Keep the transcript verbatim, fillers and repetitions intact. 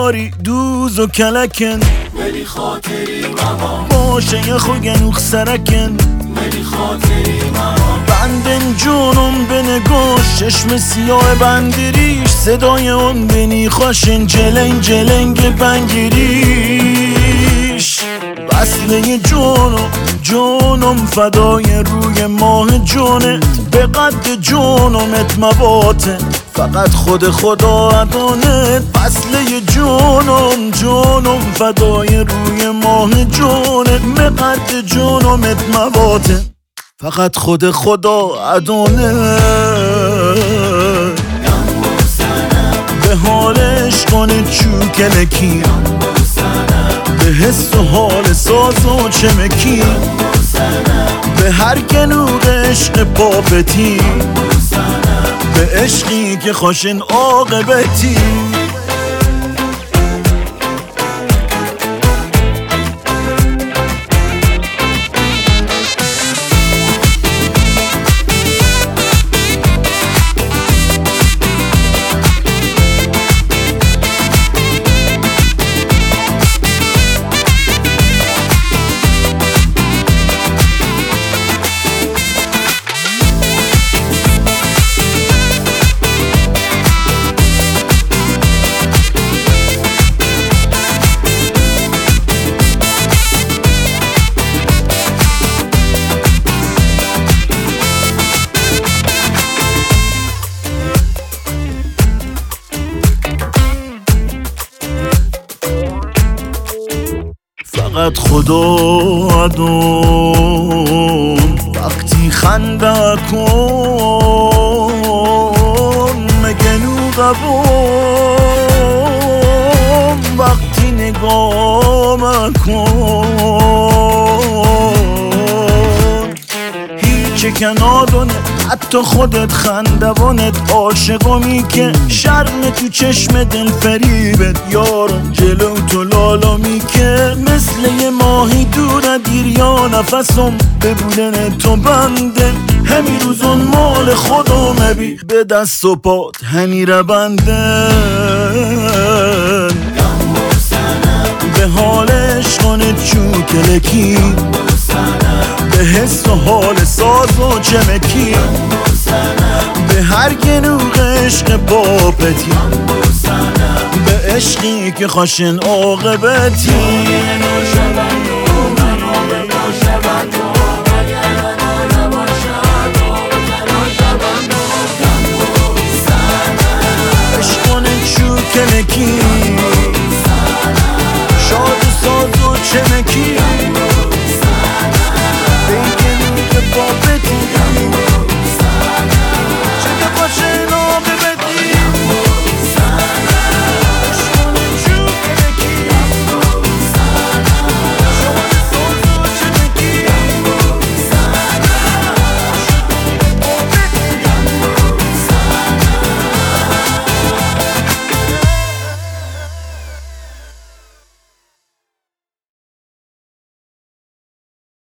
یاری دوز و کلکن ولی خاطری ماما باشه یه خوگنوخ سرکن ولی خاطری ماما بندن جونم به نگاش چشم سیاه بندریش صدای اون بینی خوشن جلنگ جلنگ بنگیریش وصله جونم جونم فدای روی ماه جونت به قد جونمت مواته فقط خود خدا ادانت وصله جونم جونم فدای روی ماه جونت به قد جونمت مواته فقط خود خدا ادانه به حالش کنه چوکلکی به حس و حال ساز و چمکی به هر گنوغ عشق پاپتی به عشقی که خوشن عاقبتی فقط خدا ادون وقتی خنده کن مگنو قبون وقتی نگاه مکن هیچ کنارونه حتی خودت خندوانت عاشقمی که شرم تو چشم دل فریبت یارم جلو تو لالامی که مثل یه ماهی دور دیر یا نفسم ببودن تو بنده همی روزون مال خودم بی به دست و پات همی رو بندن به حالش کنه چوکلکی به حس و حال ساز و چمکی به هر گنوغ عشق پاپتی به عشقی که خوشن عاقبتی